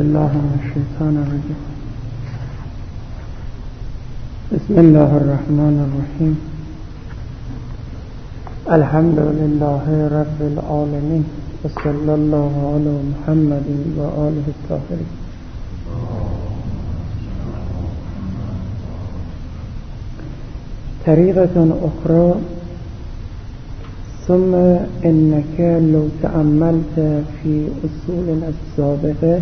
بالله من الشيطان الرجيم. بسم الله الرحمن الرحيم. الحمد لله رب العالمين، وصلى الله على محمد وآله الطاهرين. طريقة أخرى: ثم إنك لو تأملت في أصولنا السابقة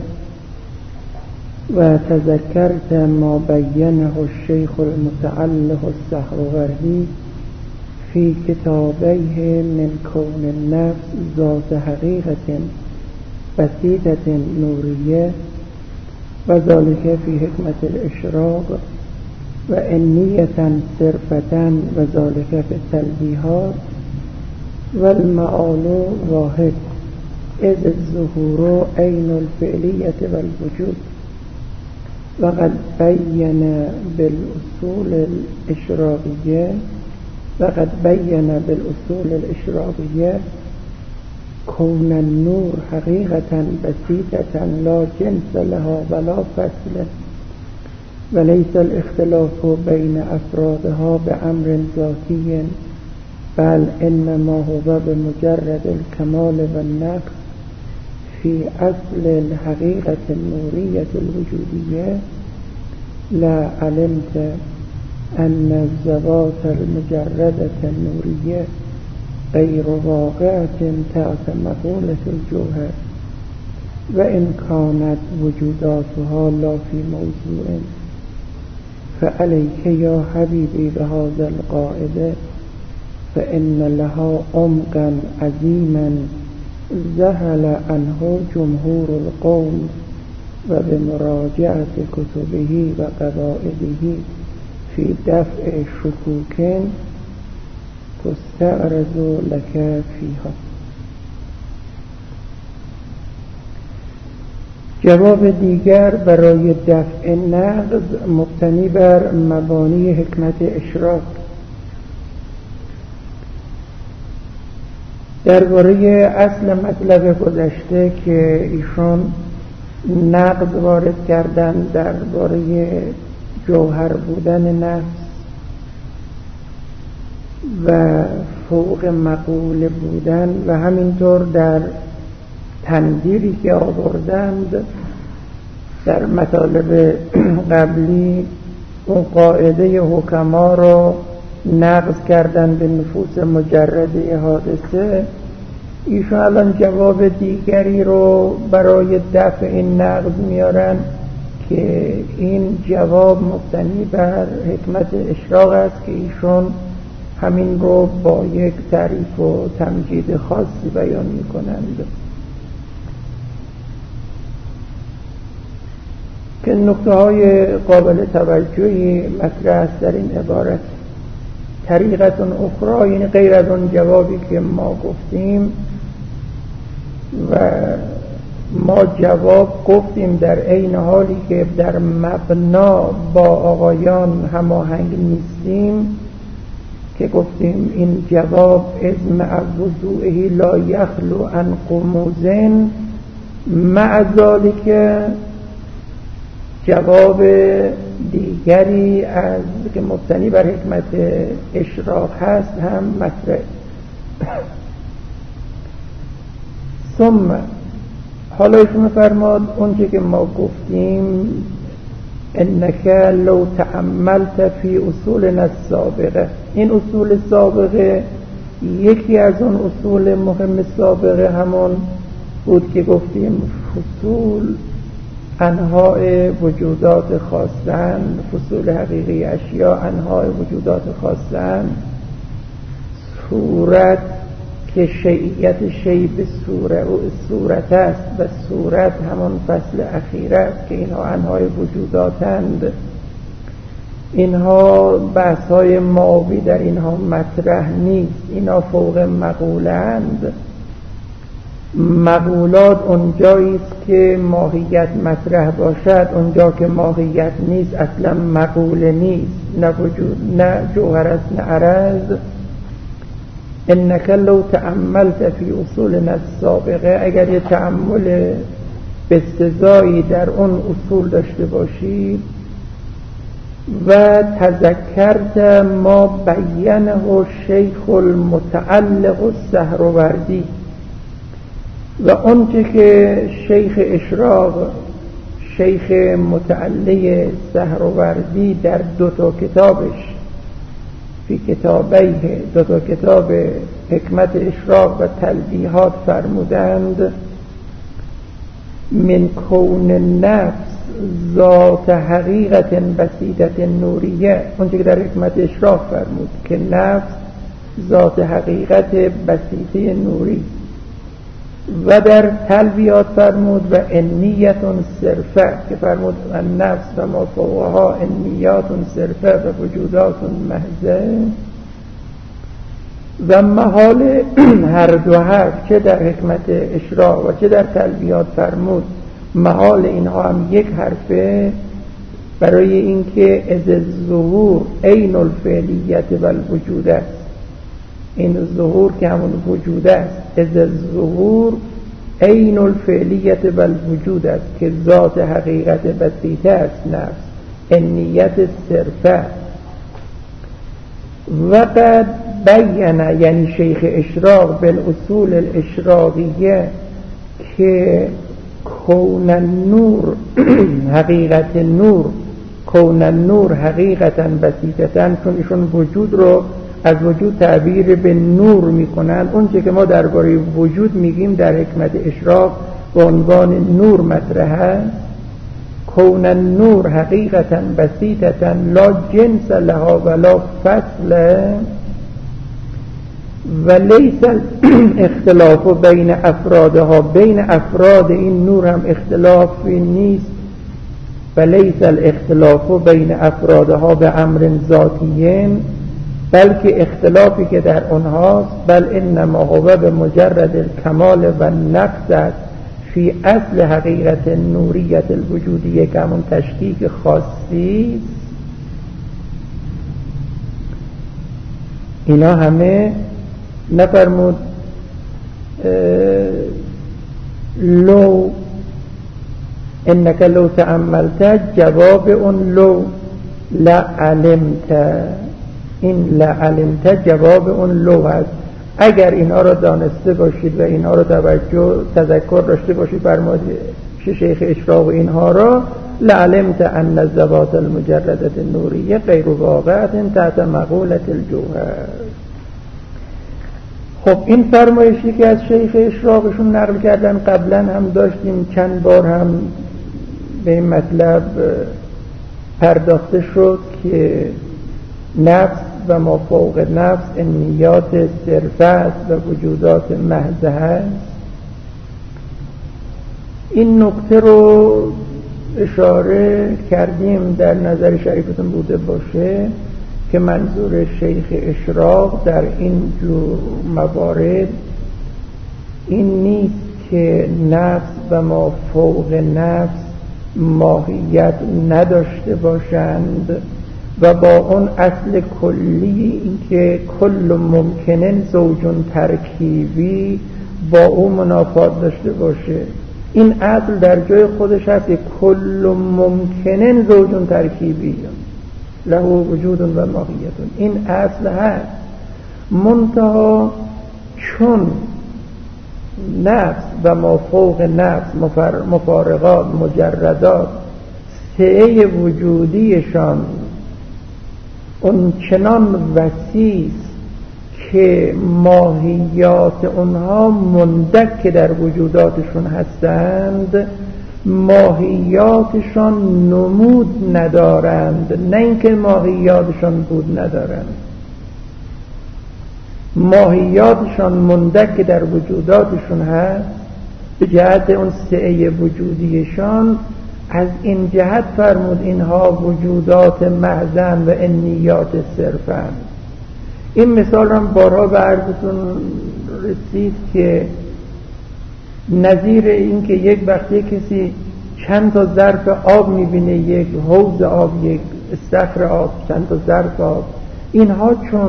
وتذكرت ما بينه الشيخ المتعلق السهروردي في كتابيه من كون النفس ذات حقيقة بسيطة نورية، وذلك في حكمة الإشراق، وإنية صرفة، وذلك في التلبيهات، والمعال واحد، إذ الظهور عين الفعلية والوجود. وقد بين بالأصول الإشراقية كون النور حقيقة بسيطة لا جنس لها ولا فصل، وليس الاختلاف بين أفرادها بأمر ذاتي، بل إنما هو بمجرد الكمال والنقص في أصل الحقيقة النورية الوجودية. لا علمت أن الذوات المجردة النورية غير واقعة تحت مقولة الجوهر، وإن كانت وجوداتها لا في موضوع. فعليك يا حبيبي بهذا القاعدة، فإن لها عمقا عظيما ذهل عنه جمهور القوم، وبمراجعة كتبه وقواعده في دفع شكوك تستعرض لك فيها. جواب دیگر برای دفع نقض مبتنی بر مبانی حکمت اشراق. درباره اصل مطلب گذشته که ایشون نقض وارد کردن درباره جوهر بودن نفس و فوق مقوله بودن، و همینطور در تنظیری که آوردند در مطالب قبلی اون قاعده حکما رو نقض کردن به نفوس مجرده حادثه. ایشون الان جواب دیگری رو برای دفع این نقض میارن که این جواب مبتنی بر حکمت اشراق است که ایشون همین رو با یک تعریف و تمجید خاصی بیان میکنند که نکته های قابل توجهی مطرح است در این عبارت. طریقت اخرى یعنی غیر از اون جوابی که ما گفتیم، و ما جواب گفتیم در عین حالی که در مبنا با آقایان هماهنگ نیستیم، که گفتیم این جواب از مع وضوعه لا یخلو عن قموزن، مع ذالک جواب دیگری از که مبتنی بر حکمت اشراق هست هم مطرح. ثم حالا ایشون فرماد اونچه که ما گفتیم انک لو تأملت فی اصولنا السابقه. این اصول سابقه یکی از اون اصول مهم سابقه همون بود که گفتیم فصول انواع وجودات خاصن، فصول حقیقی اشیاء انواع وجودات خاصن، صورت که شیعیت شیء به صورت است و صورت همون فصل اخیر است که اینها انواع وجوداتند. اینها بحث های ماوی در اینها مطرح نیست، اینها فوق مقولند. مقولات اونجایی است که ماهیت مطرح باشد، اونجا که ماهیت نیست اصلا مقوله نیست، نه وجود نه جوهر است نه عرض. انک لو تأملت فی اصولنا السابقه، اگر یه تأمل بسزایی در اون اصول داشته باشید. و تذکرت ما بینه شیخ المتعلق السهروردی، و اونچه که شیخ اشراق، شیخ متعلق سهروردی در دو تا کتابش، فی کتابیه، دو تا کتاب حکمت اشراق و تلبیحات فرمودند: من کون نفس ذات حقیقت بسیطت نوریه، اونچه که در حکمت اشراق فرمود که نفس ذات حقیقت بسیطه نوری، و در تلبیحات فرمود و انیت صرفه که فرمود النفس و ما فوقها انیات صرفه و وجودات محضه. و محال هر دو حرف چه در حکمت اشراق و چه در تلبیحات فرمود، محال اینها هم یک حرفه، برای اینکه از الظهور عین الفعلیت و الوجود است. این ظهور که همون وجود است، از الظهور عین الفعلیت و الوجود است که ذات حقیقت بسیطه است نفس، انیت صرفه. و قد بیانه، یعنی شیخ اشراق بالاصول الاشراقیه، که کون النور حقیقت نور، کون النور حقیقتا بسیطتا، چون ایشون وجود رو از وجود تعبیر به نور میکنن. اون چه که ما درباره وجود میگیم در حکمت اشراق به عنوان نور مطرحه. کون النور حقیقتا بسیطتا لا جنس لها ولا فصل، و لیس اختلاف بین افرادها، بین افراد این نور هم اختلافی نیست. و لیس الاختلاف بین افرادها به امر ذاتیین، بلکه اختلافی که در اونهاست بل انما هو به مجرد الکمال و نقص است فی اصل حقیقت نوریت الوجودیه، که همون تشکیک خاصی. اینا همه نفرمود لو انک لو تأملت، جواب اون لو لعلمت، این لعلمت جواب اون لو هست. اگر اینا رو دانسته باشید و اینا رو تذکر داشته باشید فرمود شیخ اشراق و اینها رو، لعلمت ان الذوات المجردة النوریه غیر واقعة تحت مقولة الجوهر. خب این فرمایشی که از شیخ اشراقشون نقل کردن قبلا هم داشتیم، چند بار هم به این مطلب پرداخته شد که نفس و ما فوق نفس انیات صرفه است و وجودات محض هست. این نکته رو اشاره کردیم در نظر شریفتون بوده باشه که منظور شیخ اشراق در این جور موارد این نیست که نفس و ما فوق نفس ماهیت نداشته باشند و با اون اصل کلی این که کل ممکنن زوجون ترکیبی با اون منافات داشته باشه. این اصل در جای خودش هست که کل ممکنن زوجون ترکیبی له وجود و ماهیتون، این اصل هست. منتها چون نفس و ما فوق نفس مفارقات مجردات سعه وجودیشان اون چنان وسیع که ماهیات اونها مندک در وجوداتشون هستند، ماهیاتشان نمود ندارند، نه اینکه ماهیاتشان بود ندارند، ماهیاتشان مندک در وجوداتشون هست به جهت اون سعه وجودیشان. از این جهت فرمود اینها وجودات محضن و انیات صرفن. این مثال رو بارها به عرضتون رسید که نظیر این که یک وقتی کسی چند تا ظرف آب میبینه، یک حوض آب، یک استخر آب، چند تا ظرف آب، اینها چون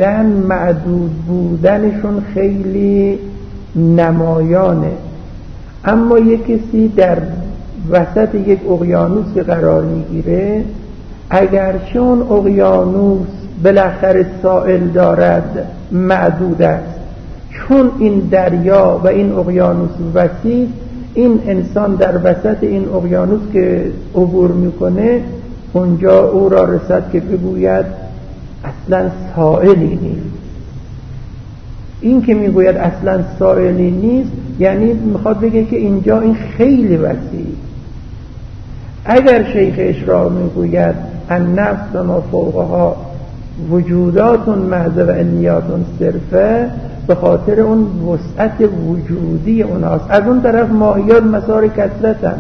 معدود بودنشون خیلی نمایانه، اما یک کسی در وسط یک اقیانوس قرار میگیره، اگرچه اون اقیانوس بالاخره سائل دارد معدود است، چون این دریا و این اقیانوس وسیع، این انسان در وسط این اقیانوس که عبور میکنه اونجا او را رسد که بگوید اصلا سائلی نیست. این که میگوید اصلا سائلی نیست یعنی میخواد بگه که اینجا این خیلی وسیع. اگر شیخ اشراق میگوید النفس و ما فوقها وجودات محض و علمیات صرفه، به خاطر اون وسعت وجودی اوناست. از اون طرف ماهیات مسار کثرتن،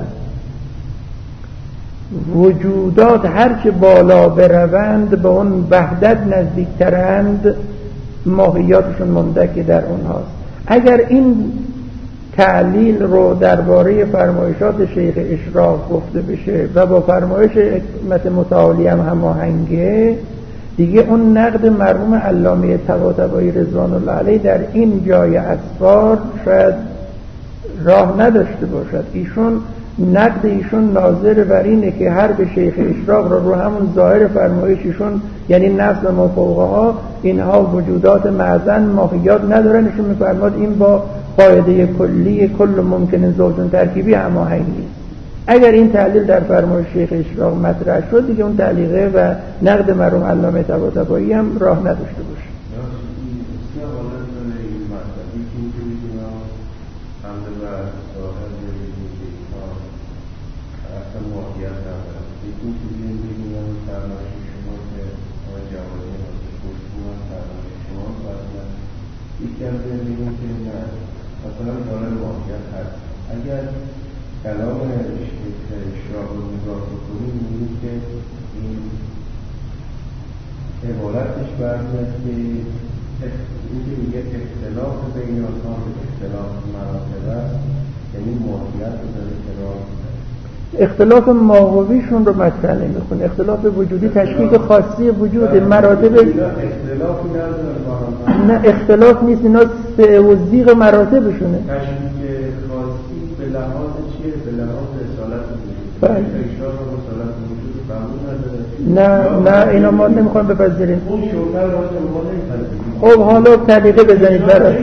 وجودات هرچه بالا بروند به اون وحدت نزدیکترند، ماهیاتشون مندک در اونهاست. اگر این تعلیل رو درباره فرمایشات شیخ اشراق گفته بشه و با فرمایش حکمت متعالی هم هماهنگه، دیگه اون نقد مرحوم علامه طباطبایی رضوان الله علیه در این جای اسفار شاید راه نداشته باشد. ایشون نقد ایشون ناظر بر اینه که هر به شیخ اشراق رو همون ظاهر فرمایششون، یعنی نفس و ما فوقها، اینها وجودات معزن ماهیات ندارن. ایشون میفرماد این با قاعده کلی کل ممکن زوجون ترکیبی هماهنگ نیست. اگر این تعلیل در فرمایش شیخ اشراق مطرح شد دیگه اون تعلیقه و نقد مرحوم علامه طباطبایی هم راه نداشته باشه. اگر کلام اشراق رو نگاه بکنیم می‌بینیم که این عبارتش برمیاد که این که میگه اختلاف بین آنها به اختلاف مراتب است، یعنی ماهیت رو داره کرار می‌کنه. اختلاف ماهویشون رو مطرح نمی‌کنه. اختلاف وجودی تشکیل خاصی وجود مراتب اختلافی نداره. نه اختلاف نیست، اینا سه و زیغ مراتبشونه. تشکیل خاصی به لحاظ چیه؟ به لحاظ رسالت وجود. بله. اشراق و رسالت وجود قبول نداره. نه اینا ما نمیخوام بپذیریم. اون شوکر باشه ما نمی‌پذیریم. خب حالا طریقه بزنید براش.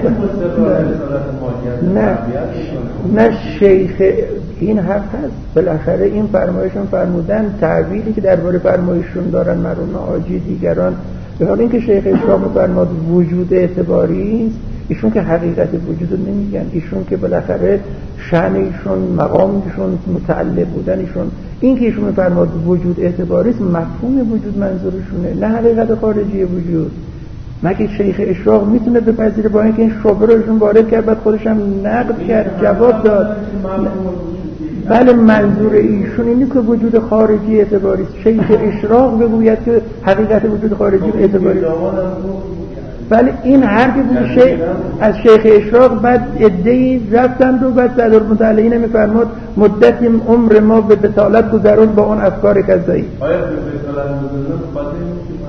نه شیخ این حق هست. بالاخره این فرمایشون فرمودن تعبیری که درباره فرمایشون دارن مرحوم حاجی دیگران، به حال اینکه شیخ اشراق فرمود وجود اعتباری است، ایشون که حقیقت وجود رو نمیگن، ایشون که بالاخره شأن ایشون مقامشون متعلق بودنشون، این که ایشون فرمود وجود اعتباری است مفهوم وجود منظورشونه، نه حقیقت خارجی وجود. مگه شیخ اشراق میتونه بپذیره با اینکه این شبهه رو ایشون وارد کرد بعد خودش هم نقد کرد جواب داد؟ بله منظور ایشون اینه که وجود خارجی اعتباری است. شیخ اشراق بگوید که حقیقت وجود خارجی اعتباری است. بله این حرفی بود از شیخ اشراق. بعد عده‌ای رفتند و بعد صدرالمتعلقین میفرماد مدت عمر ما به بطالت گذرون با اون افکار کذایی. آیا به بطالت گذرون خاطر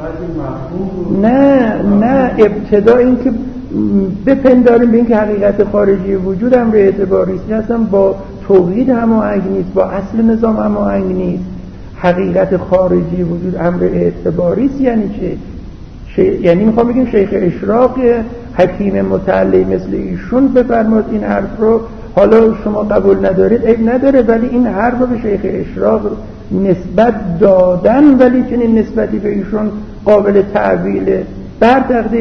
نه ابتدا این که بپنداریم به این که حقیقت خارجی وجود هم به اعتباری است، اصلا با توحید هماهنگ نیست، با اصل نظام هماهنگ نیست. حقیقت خارجی وجود امر اعتباری است یعنی چه؟ یعنی میخوام بگیم شیخ اشراق حکیم متعلق مثل ایشون بفرماد این حرف رو، حالا شما قبول ندارید عیب نداره، ولی این حرف رو به شیخ اشراق نسبت دادن، ولی چنین نسبتی به ایشون قابل تعبیله. بر تقدیر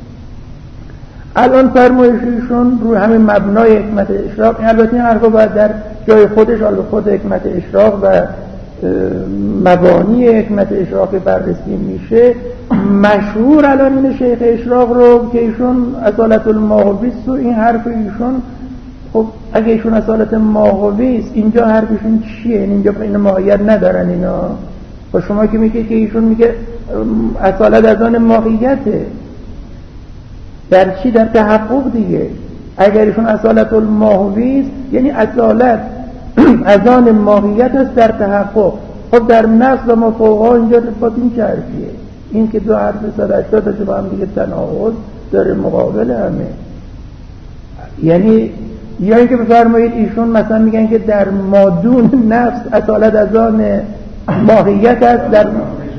الان فرمایششون رو همین مبنای حکمت اشراق، البته این حرفا باید در جای خودش البته خود حکمت اشراق و مبانی حکمت اشراق بررسی میشه. مشهور الان این شیخ اشراق رو که ایشون اصالت الماهویست و این حرف ایشون، خب اگه ایشون اصالت ماهویست اینجا حرفشون چیه؟ اینجا این ماهیت ندارن اینا. و شما که میگه که ایشون میگه اصالت از آن ماهیته، در چی؟ در تحقق دیگه. اگر ایشون اصالت الماهویست یعنی اصالت از آن ماهیت است در تحقق. خب در نفس و ما فوقها اینجا با این چه حرفیه؟ این که دو حرف 180 تا با هم دیگه تناقض داره، مقابل همه. یعنی یا اینکه بفرمایید ایشون مثلا میگن که در مادون نفس اصالت از آن ماهیت است در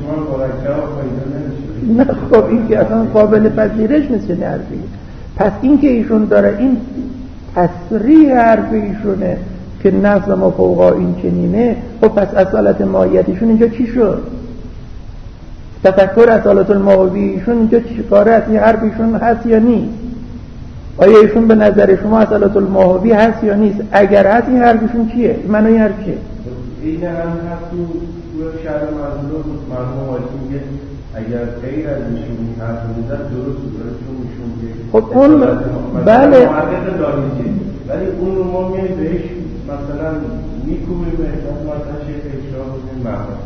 نه. خب این که اصلا قابل پذیرش نیست حرفی. پس این که ایشون داره این تصریح حرف ایشونه که نفس ما فوقا این چنینه، خب پس اصالت ماهیتشون اینجا چی شد؟ تفکر اصالت الماهوی ایشون اینجا چی کاره است؟ این حرف ایشون هست یا نیست؟ آیا ایشون به نظر شما اصالت الماهوی هست یا نیست؟ اگر هست این حرفشون چیه؟ معنی این حرف چیه؟ این هم هست تو شهر مرموم آجی میگه اگر غیر از ایشون حرف میزن درست چون خب اون بله ولی اون رو ما میاییم بهش مثلا میکوبیم مثلا شیخ اشراق بودیم محمد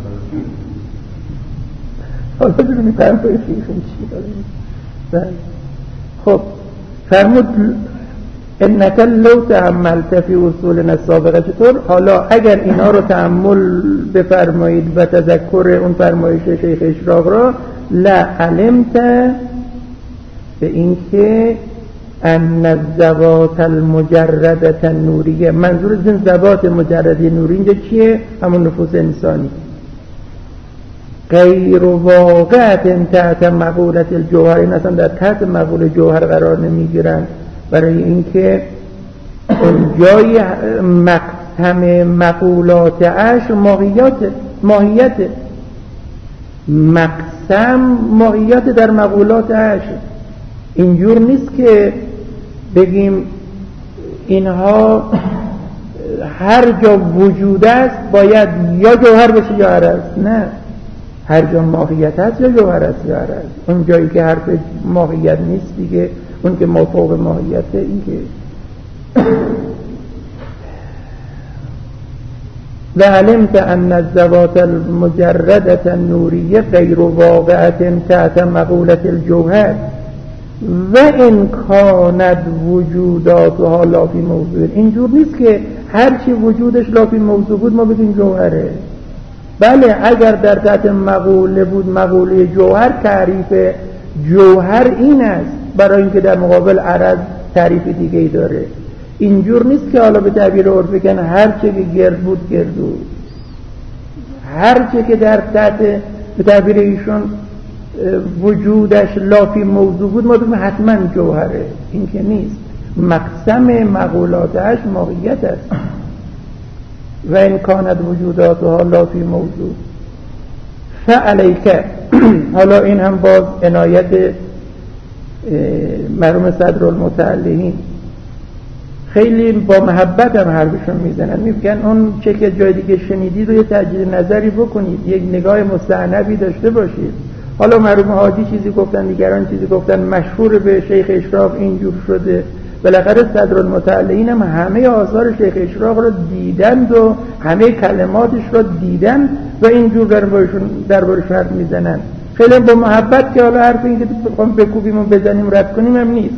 حالا بزنیم فرمایش ایشون چی داریم. خب فرمود انک لو تأملت فی اصولنا السابقه. چطور؟ حالا اگر اینا رو تأمل بفرمایید و تذکر اون فرمایش شیخ اشراق را لعلمت به اینکه ان الذوات المجرده النوریه، منظور از این ذوات مجرده نوری اینجا چیه؟ همون نفوس انسانی. غیر واقعت تحت مقولت الجوهر، این اصلا در تحت مقول جوهر قرار نمیگیرن، برای اینکه اونجای مقسم مقولات عشر ماهیت مقسم ماهیت در مقولات عشر. اینجور نیست که بگیم اینها هر جا وجود است باید یا جوهر باشه یا عرض. نه، هر جا ماهیت هست یا جوهر است یا عرض. اون جایی که حرف ماهیت نیست دیگه، اون که ما فوق ماهیته. این که لعلمت ان الذوات المجردة النوریه غیر واقعة تحت مقولة الجوهر و ان کانت وجوداتها لا فی موضوع. اینجور نیست که هر چی وجودش لا فی موضوع بود ما بگیم جوهره. بله اگر در تحت مقوله بود مقوله جوهر، تعریف جوهر این است، برای اینکه در مقابل عرض تعریف دیگه ای داره. اینجور نیست که حالا به تعبیر عرف بگن هر چه که گرد بود گردو، هر چه که در تحت به تعبیر ایشون وجودش لافی موضوع بود ما بگیم حتما جوهره. این که نیست. مقسم مقولاتش ماهیت است. و این کانت وجوداتها لافی موضوع فعلیک. حالا این هم باز عنایت مرحوم صدرالمتعلقین، خیلی با محبت هم حرفشون میزنن، میگن اون چه که جای دیگه شنیدید رو یه تجدید نظری بکنید، یک نگاه مستعنبی داشته باشید. حالا مرحوم حاجی چیزی گفتن، دیگران چیزی گفتن، مشهور به شیخ اشراق اینجور شده. بالاخره صدرالمتعلقین هم همه آثار شیخ اشراق رو دیدند و همه کلماتش رو دیدند و اینجور دربارش حرف میزنن. خیلی با محبت، که حالا حرف این که بخوام بکوبیم و بزنیم رد کنیم هم نیست.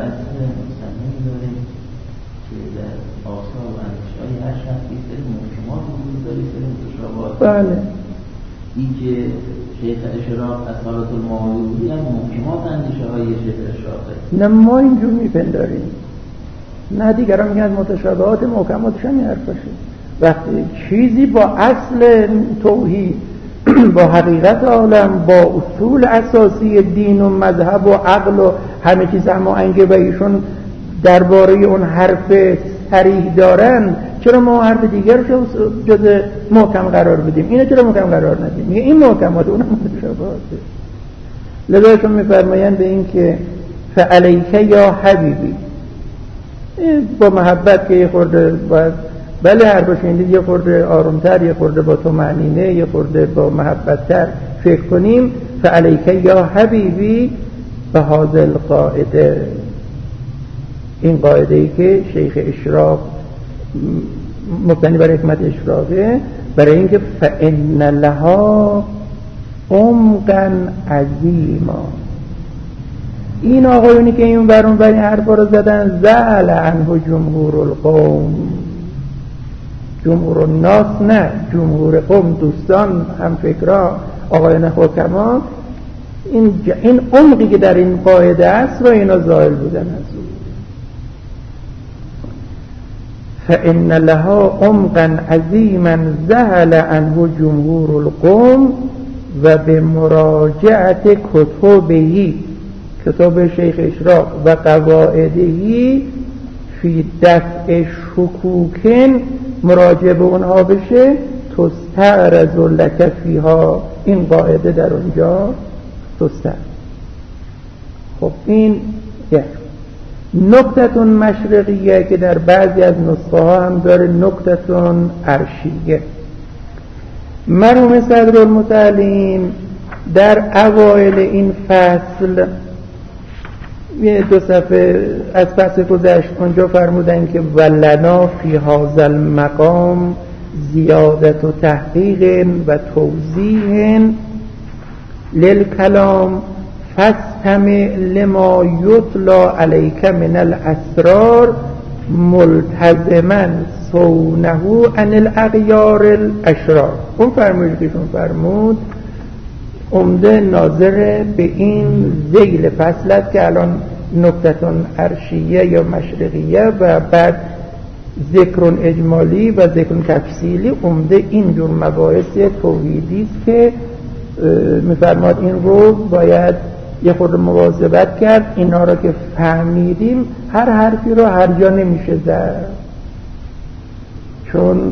بله این که شیخ اشراق اصالت الماهوی هم محکمات اندیشه های شیخ اشراقه. نه ما اینجور میپنداریم، نه دیگران میگن متشابهات محکماتش هم حرفشه. وقتی چیزی با اصل توحید با حقیقت عالم با اصول اساسی دین و مذهب و عقل و همه چیز هماهنگه و ایشون درباره اون حرف صریح دارن، چرا ما حرف دیگر رو جز محکم قرار بدیم؟ اینو چرا محکم قرار ندیم؟ میگه این محکمات اونم متشابهاته. لذاشون میفرمایند به این که فعلیک یا حبیبی، با محبت که یه خورده باید بله حرفش این یه خورده آرومتر، یه خورده با طمأنینه، یه خورده با محبتتر فکر کنیم. فعلیک یا حبیبی به هذا القاعده، این قاعده ای که شیخ اشراق مبتنی بر حکمت اشراقه، برای اینکه فإن لها عمقا عظیما. این آقایونی که این برون بر این حرفا رو زدن زعل عنه جمهور القوم، جمهور الناس نه، جمهور قوم، دوستان هم فکرها آقایان حکما، این عمقی که در این قاعده است رو اینا زائل بودن از او. فإن لها عمقا عظیما ذهل عنه جمهور القوم و به مراجعت کتبه، کتاب شیخ اشراق و قواعدهی فی دفع شکوکن، مراجعه به اونها بشه، تستعرض لک فیها، این قاعده در اونجا تستعرض. خب این یک نکتتون مشرقیه که در بعضی از نسخه ها هم داره نکتتون عرشیه. مرحوم صدرالمتعلم در اوایل این فصل یه 2 صفحه از فصل گذشت اونجا فرمودن که ولنا فی هذا المقام زیادت و تحقیق و توضیح للکلام فاستمع لما یتلی علیک من الاسرار ملتزما صونه عن الاغیار الاشرار. اون فرمود عمده ناظر به این ذیل فصل است که الان نکتتون عرشیه یا مشرقیه و بعد ذکر اجمالی و ذکر تفصیلی. عمده این جور مباحث توحیدی است که می‌فرماد این رو باید یه خورده مواظبت کرد. اینا رو که فهمیدیم هر حرفی رو هر جا نمیشه زد، چون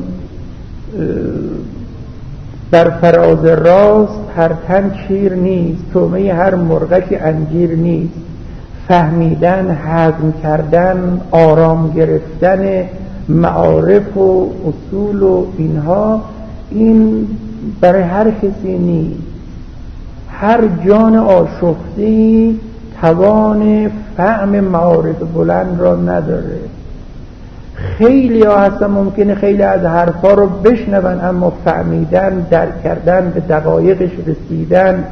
در فراز راست هر تن چیر نیست، طعمه هر مرغک انجیر نیست. فهمیدن، هضم کردن، آرام گرفتن معارف و اصول و اینها، این برای هر کسی نیست. هر جان آشفته توان فهم معارف بلند را نداره. خیلی ها هستن ممکنه خیلی از حرفا رو بشنون اما فهمیدن، درک کردن، به دقایقش رسیدن.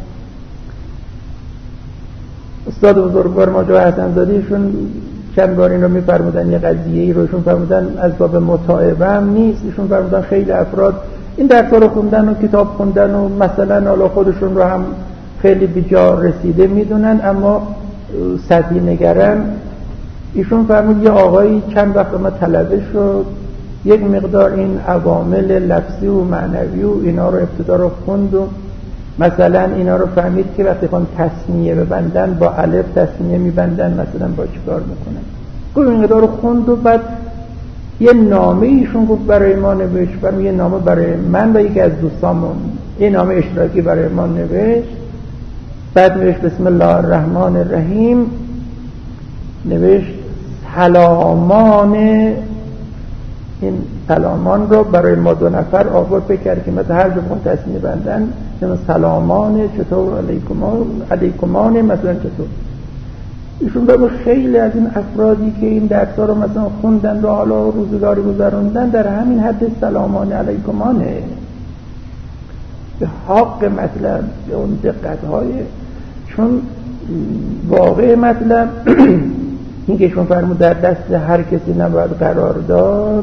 استاد بزرگوار ماجرا حسن‌زاده‌شون چند بار این رو می‌فرمودن، یه قضیه‌ای روشون فرمودن از باب متاعبه هم نیست. ایشون فرمودن خیلی افراد این درس‌ها رو خوندن و کتاب خوندن و مثلا حالا خودشون رو هم خیلی بی‌جا رسیده میدونن اما سطحی نگرن. ایشون فرمود یه آقایی چند وقت ما طلبه شد، یک مقدار این عوامل لفظی و معنوی و اینا رو ابتدا رو خوند و مثلا اینا رو فهمید که وقتی خواهن تسمیه ببندن با الف تسمیه میبندن، مثلا با چیکار میکنن. گفت این مقدار رو خوند و بعد یه نامه ایشون گفت برای ما نوشت. فرمود یه نامه برای من و یکی از دوستامون، یه نامه اشتراکی برای ما نوشت. بعد نوشت بسم الله الرحمن الرحیم، نوشت سلامان. این سلامان رو برای ما 2 نفر آورد بکرد که مثلا هر جمعه تصمیه بندن سلامان چطور، علیکمان مثلا چطور. ایشون به خیلی از این افرادی که این درس‌ها رو مثلا خوندن و حالا روزگاری گذروندن در همین حد سلامان علیکمانه. به حق مطلب، به اون دقت‌های، چون واقع مطلب این که ایشون فرمود در دست هر کسی نباید قرار داد.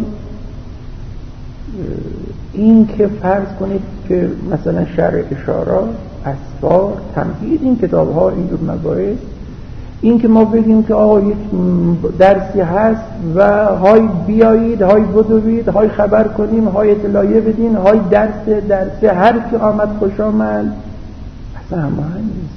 این که فرض کنید که مثلا شرح اشارات، اسفار، تمهید، این کتاب ها اینجور مباحث، این که ما بگیم که آقا یک درسی هست و های بیایید، های بدوید، های خبر کنیم، های اطلاعیه بدین، های درس هر کی آمد خوش آمد، اصلا همه نیست.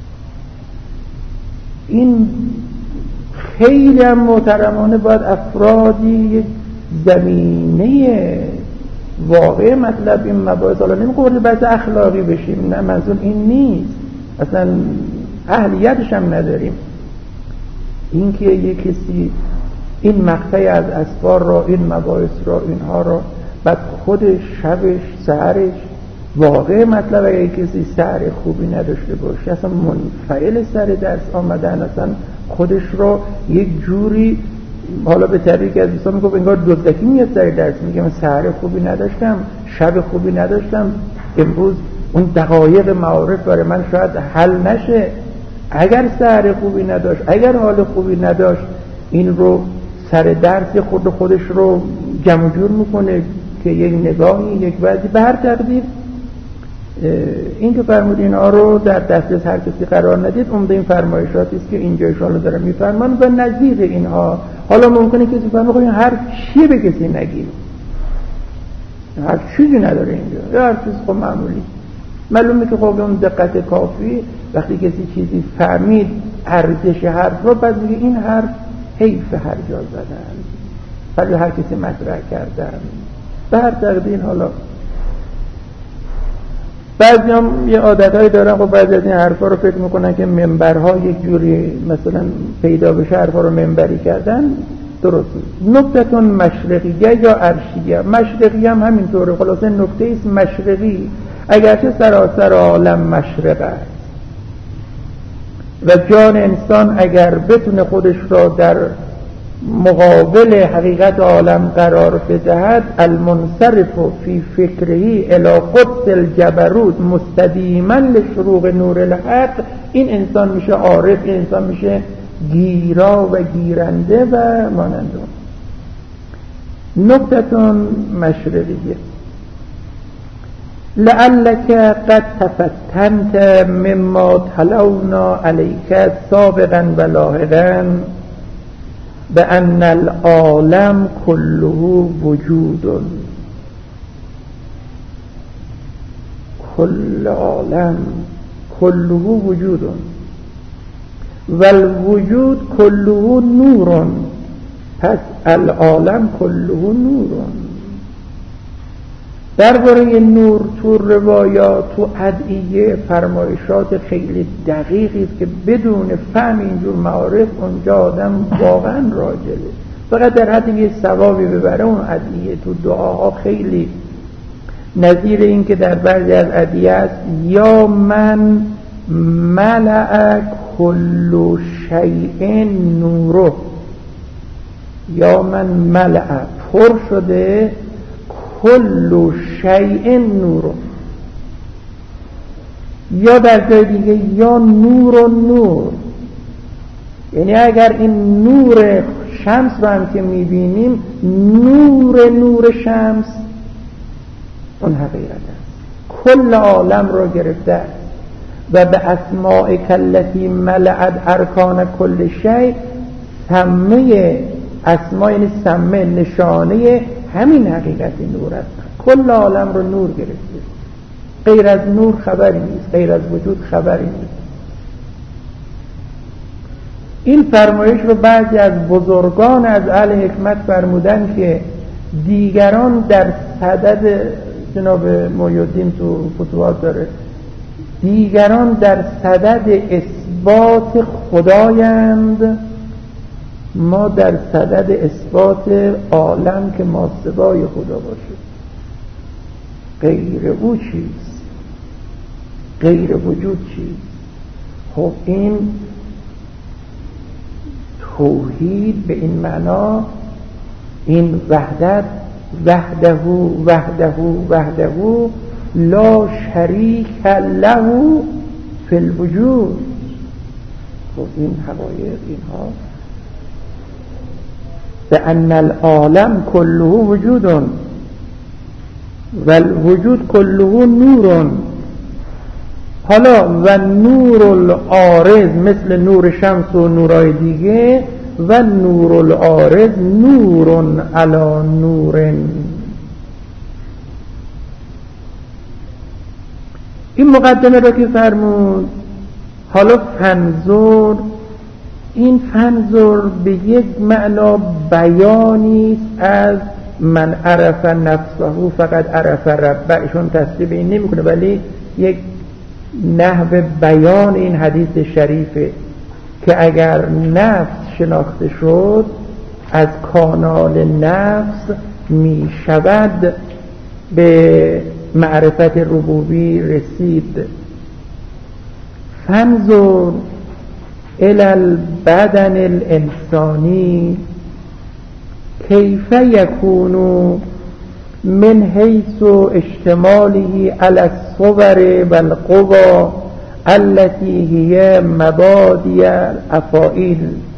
این خیلی هم محترمانه باید افرادی یک زمینه واقع مطلب این مباحث، حالا نمیگم بحث اخلاقی بشیم، نه منظور این نیست، اصلا اهلیتش هم نداریم. این که یک کسی این مقطعی از اسفار را، این مباحث را، اینها را، بعد خودش شبش سحرش واقع مطلب اگه کسی سحر خوبی نداشته باشه، اصلا منفعل سر درس آمدن، اصلا خودش رو یک جوری، حالا به تعبیری که از دوستان میگفت انگار دزدکی میاد سر درس، میگه من سحر خوبی نداشتم، شب خوبی نداشتم، امروز اون دقایق معارف برای من شاید حل نشه. اگر سحر خوبی نداشت، اگر حال خوبی نداشت، این رو سر درس خودش رو جمع جور میکنه که یک نگاهی، یک وضعی به هر تقدیر این که فرمود اینها رو در دسترس هر کسی قرار ندید، عمده این فرمایشاتی است که اینجا ایشالا داره میفرمان و نظیر اینها. حالا ممکنه کسی فرمود خب این هر چی به کسی نگید، هر چیزی نداره اینجا، هر چیز خب معمولی. معلومه که خب اون دقت کافی وقتی کسی چیزی فهمید ارزش حرف رو، بعد میگه این حرف حیف هر جا زدن، ولی هر کسی مطرح کردن به هر تقدیر. حالا بعضی هم یه عادتهایی دارن، خب بعضی از این حرفا رو فکر میکنن که منبرها یک جوری مثلا پیدا بشه حرفا رو منبری کردن. درست نکته‌تون مشرقیه یا عرشیه. مشرقی هم همینطوره. خلاصه نکته ایست مشرقی، اگرچه سراسر عالم مشرق است و جان انسان اگر بتونه خودش را در مقابل حقیقت عالم قرار بدهد، المنصرف فی فکرهی الی قدس الجبروت مستدیما لشروق نور الحق، این انسان میشه عارف، این انسان میشه گیرا و گیرنده و مانند اون. نکته‌تون مشرقیه. لعلک قد تفتنت مما تلونا علیک سابقا و لاحقا بأن العالم كله وجود. كل عالم كله وجود والوجود كله نور، پس العالم كله نور. درباره نور تو روایات، تو ادعیه فرمایشات خیلی دقیقی است که بدون فهم اینجور معارف اونجا آدم واقعا راجله. فقط در حد یه ثوابی ببره اون ادعیه تو دعاها خیلی نظیر این که در بعضی از ادعیه است یا من ملأ کل شیء نوره، یا من ملأ پر شده کل شیء نور، یا در جای دیگه یا نور و نور. یعنی اگر این نور شمس رو هم که میبینیم، نور شمس اون حقیقت است، کل عالم رو گرفته و به اسماء کلتی ملعت ارکان کل شیء، سمه اسماء یعنی سمه نشانه همین حقیقت نور است. کل عالم رو نور گرفته، غیر از نور خبری نیست، غیر از وجود خبری نیست. این فرمایش رو بعضی از بزرگان از اهل حکمت فرمودن که دیگران در صدد، جناب محی‌الدین تو فتوحات داره، دیگران در صدد اثبات خدایند، ما در صدد اثبات عالم که ماسوای خدا باشه. غیر او چیست؟ غیر وجود چیست؟ خب این توحید به این معنا، این وحدت، وحده لا شریک له فی الوجود. خب این حقایق اینها بأن العالم كله وجود والوجود كله نور. حالا و نور العارض مثل نور شمس و نورای دیگه، و نور العارض نور علی نور. این مقدمه رو که فرمود، حالا فنظر، این فنظر به یک معنا بیانی است از من عرف نفسه فقط عرف ربه. ایشون تصدیق این نمیکنه، ولی یک نحو بیان این حدیث شریفه که اگر نفس شناخته شد، از کانال نفس می شود به معرفت ربوبی رسید. فنظر الى البدن الانسانی کیف یکون من حیث اشتماله علی الصور والقوى التي هي مبادئ الافاعیل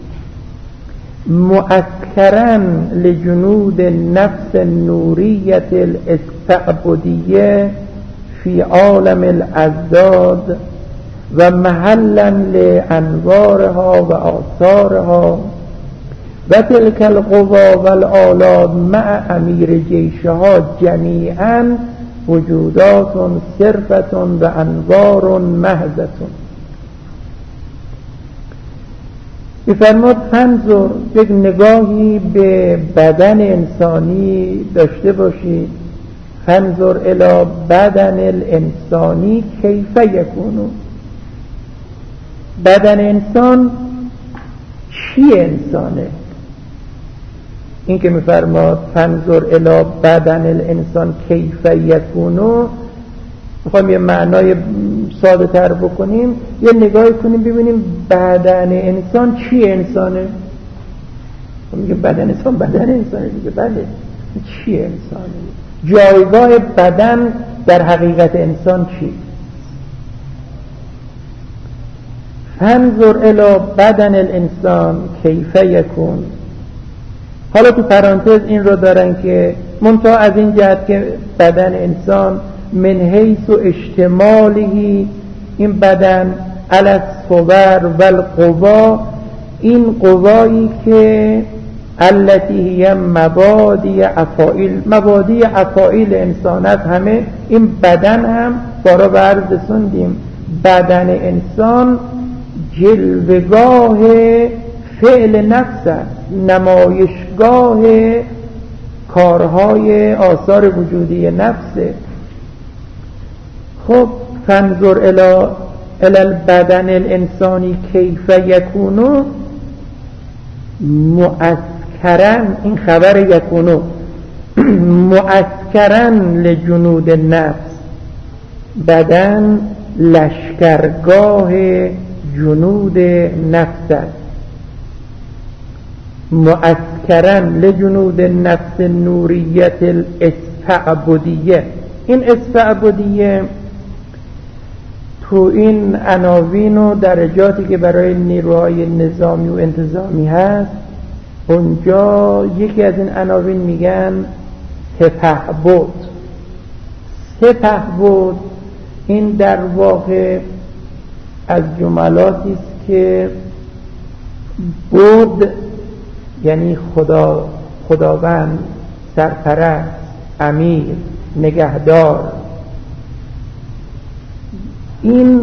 مؤثرا لجنود النفس النوریة الاستعبدیة فی عالم الاضداد و محلا لانوارها و آثارها و تلک القوا و الآلات مع امیر جیشها جمیعا وجودات صرفة و انوار محضة. می‌فرماد فانظر، یک نگاهی به بدن انسانی داشته باشید. فانظر الی بدن الانسانی کیف یکون، بدن انسان چی انسانه؟ این که می‌فرماد فانظر الی بدن الانسان کیف یکون، میخوایم یه معنای ساده تر بکنیم، یه نگاهی کنیم ببینیم بدن انسان چی انسانه. میگه بدن انسانه دیگه، بله چی انسانه؟ جایگاه بدن در حقیقت انسان چی؟ فانظر الی بدن الانسان کیف یکون. حالا تو پرانتز این رو دارن که منتها از این جهت که بدن انسان من حیث و اشتمالی، این بدن علی الصور و القوا، این قوایی که التي هی مبادی افاعیل انسانت، همه این بدن هم بارا برز سندیم. بدن انسان جلوگاه فعل نفس است، نمایشگاه کارهای آثار وجودی نفسه. خب فانظر الی البدن الانسانی کیف یکونو، مؤسکرن، این خبر یکونو مؤسکرن لجنود نفس، بدن لشکرگاه جنود نفس است. مؤسکرن لجنود نفس نوریت الاستعبدیه. این استعبدیه تو این عناوین و درجاتی که برای نیروهای نظامی و انتظامی هست، اونجا یکی از این عناوین میگن سپهبد. سپهبد این در واقع از جملاتی است که بود یعنی خداوند، سرپرست، امیر، نگهدار. این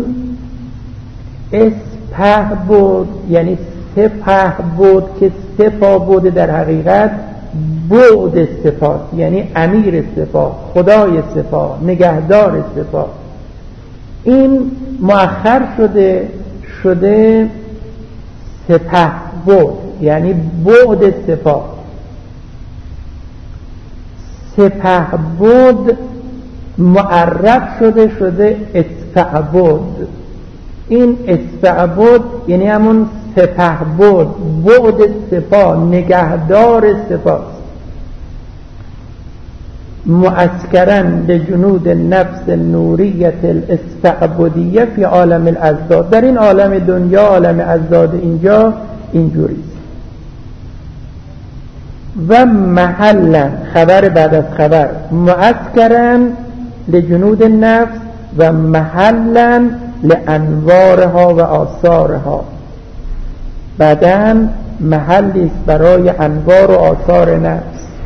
اسپهبد یعنی سپهبد که سپاه بود در حقیقت بعد سپاه، یعنی امیر سپاه، خدای سپاه، نگهدار سپاه. این مؤخر شده سپهبد یعنی بعد سپاه. سپهبد معرف شده استعبد. این استعبد یعنی همون سپهبد، بعد سپاه، نگهدار سپاه. مؤسکرن لجنود نفس نوریت الاستعبدیه فی عالم الاضداد. در این عالم دنیا، عالم اضداد، اینجا اینجوریست. و محلا، خبر بعد از خبر، مؤسکرن لجنود نفس و محلا لانوارها و آثارها. بدن محلی است برای انوار و آثار نفس.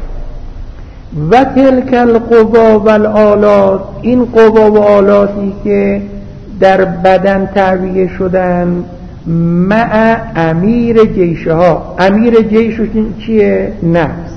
و تلک القوا و الآلات، این قوا و آلاتی که در بدن تعبیه شدن، مع امیر جیشها. امیر جیششون چیه؟ نفس.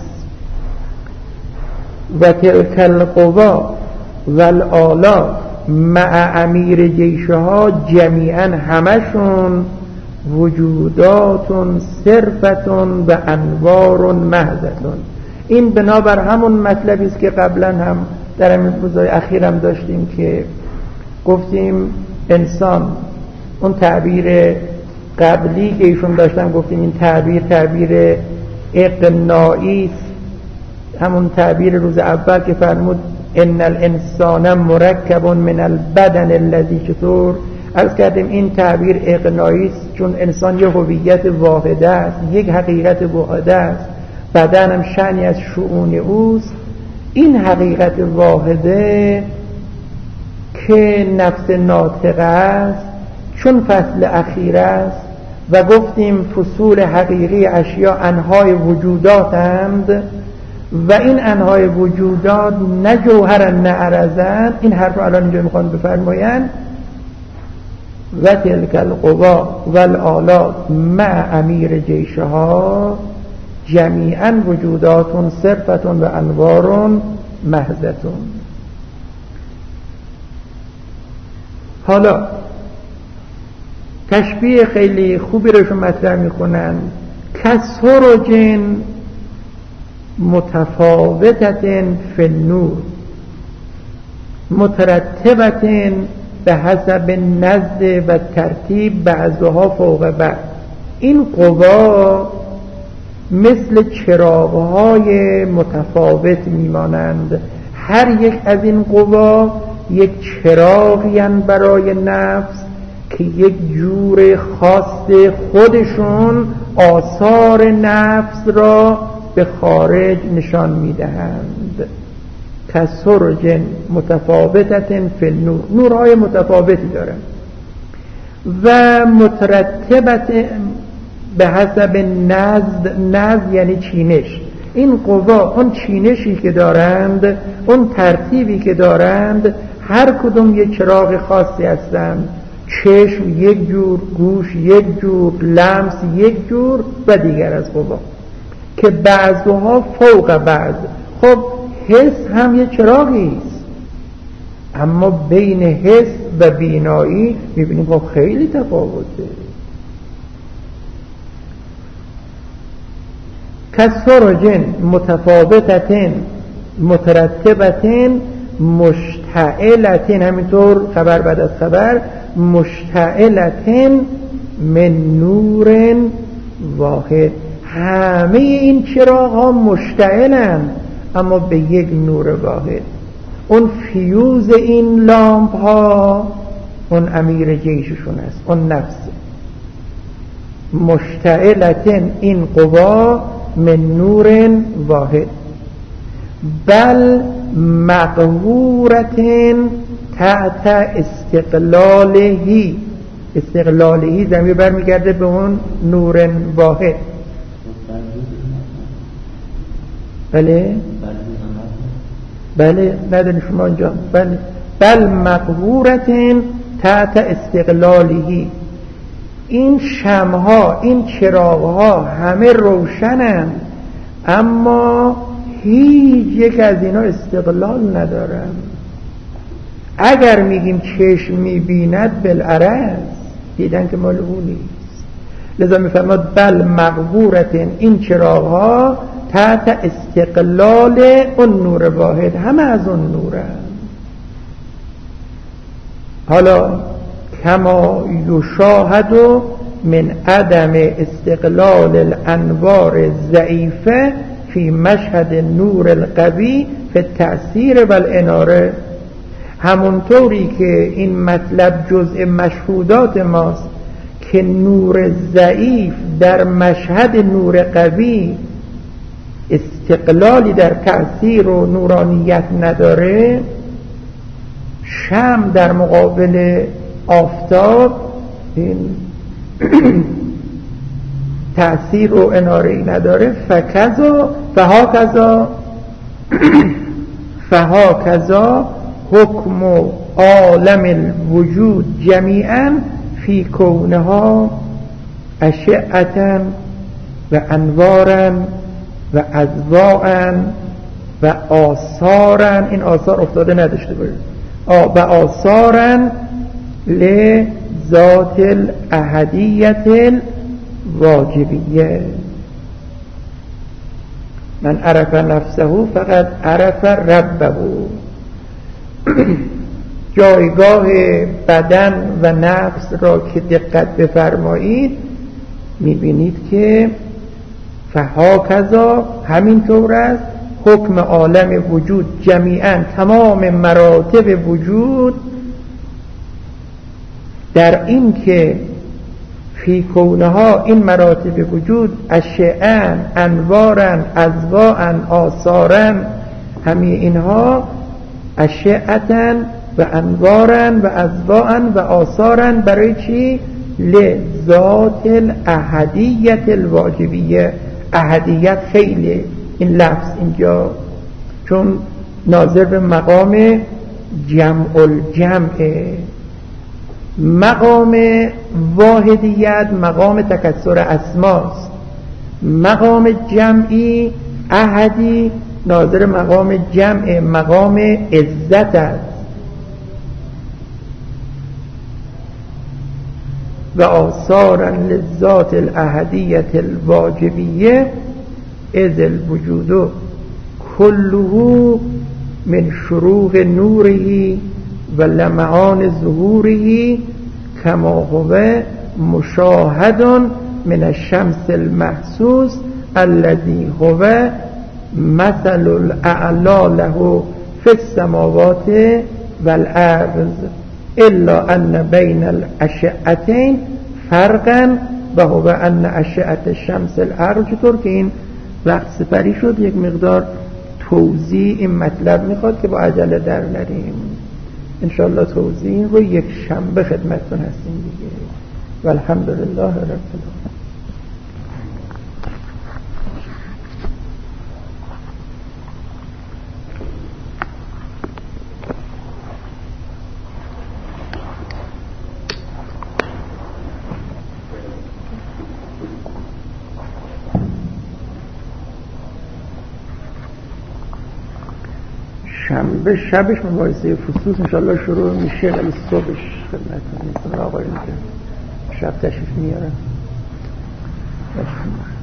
و تلک القوا و الآلات مع امیر جیشها جمیعا، همشون وجودات صرفتون و انوار محضتون. این بنابر همون مطلبی است که قبلا هم در همین روزهای اخیر هم داشتیم که گفتیم انسان، اون تعبیر قبلی که ایشون داشتن گفتیم این تعبیر اقناعی است، همون تعبیر روز اول که فرمود ان الانسان مرکب من البدن الذی، چطور عرض کردیم این تعبیر اقناعی است چون انسان یه هویت واحده است، یک حقیقت واحده است، بدن هم شأنی از شؤون اوست. این حقیقت واحده که نفس ناطقه است چون فصل اخیر است و گفتیم فصول حقیقی اشیاء انهای وجوداتند و این انهای وجودات نه جوهرن نه عرضن. این حرف رو الان اینجا میخوان بفرمایند و تلک القوا و الآلات مع امیر جیشها جمیعا وجودات صرفتون و انوار محضتون. حالا تشبیه خیلی خوبی رو مطرح میکنن. کسرجن متفاوتت فی النور مترتبت به حسب نزد و ترتیب بعضها فوق بعض. این قوا مثل چراغ‌های متفاوت میمانند. هر یک از این قوا یک چراغی هستند برای نفس که یک جور خاص خودشون آثار نفس را به خارج نشان میدهند. کسرج متفاوتت فی النور، نورهای متفاوتی دارند و مترتبت به حسب نزد یعنی چینش. این قوا اون چینشی که دارند، اون ترتیبی که دارند، هر کدوم یک چراغ خاصی هستند. چشم یک جور، گوش یک جور، لمس یک جور و دیگر از قوا که بعضها فوق بعض. خب حس هم یه چراغی است، اما بین حس و بینایی میبینیم خب خیلی تفاوته. کسرجن متفاوتتن مترتبتن مشتعلتن، همینطور خبر بعد از خبر، مشتعلتن من نور واحد. همه این چراغ ها مشتعلن اما به یک نور واحد. اون فیوز این لامپ ها اون امیر جیششون است، اون نفس. مشتعلتن این قوا من نور واحد بل مقهورتن تحت استقلالهی. استقلالهی زمین برمیگرده به اون نور واحد. بله نداری شما انجام. بله بل مقهورتن تحت استقلالهی. این شمها، این چراغها همه روشنن اما هیچ یک از اینا استقلال ندارن. اگر میگیم چشم میبیند بالعرض، دیدن که مال اون نیست. لذا میفرماد بل مقبورتن، این چراغها تحت استقلال اون نور واحد، همه از اون نورن. حالا کما یشاهد من عدم استقلال الانوار الضعیفه فی مشهد نور القوی فی التأثیر و الاناره. همونطوری که این مطلب جزء مشهودات ماست که نور ضعیف در مشهد نور قوی استقلالی در تأثیر و نورانیت نداره، شمع در مقابل آفتاب این تأثیر و اناره‌ای نداره. فهاکذا حکم عالم الوجود جمیعا فی کونها اشعة و انوارا و اضواء و آثارا. این آثار افتاده نداشته باید. و آثارا لذات الاحدیت الواجبیه. من عرف نفسه فقط عرف ربه. جایگاه بدن و نفس را که دقت بفرمایید میبینید که فهاکذا همینطور است حکم عالم وجود جمیعا، تمام مراتب وجود در این که فی کونها، این مراتب وجود، اشعاً انواراً اضواءً آثاراً، همه اینها اشعتاً و انوارن و ازواعن و آثارن. برای چی؟ لذات الاحدیت الواجبیه. احدیت خیلی این لفظ اینجا چون ناظر به مقام جمع الجمعه. مقام واحدیت مقام تکثر اسماست، مقام جمعی احدی ناظر مقام جمع مقام عزت است. و آثارا لذات الاحدیت الواجبیه اذ الوجود كله من شروق نوره و لمعان ظهوره كما هو مشاهد من الشمس المحسوس الذي هو مثل الاعلى له في السماوات والارض الا ان بين الاشعتين فرقا و هو ان اشعه الشمس الارض. چطور که این وقت سپری شد یک مقدار توضیح این مطلب میخواد که با عجله در نریم. انشاءالله توضیح رو یک شنبه خدمتتون هستیم دیگه. و الحمدلله رب العالمین. شنبه شبش مباحثه فصوص انشاءالله شروع میشه ولی صبحش خدمتتون نیستم. آقایون که شب تشریف میارن.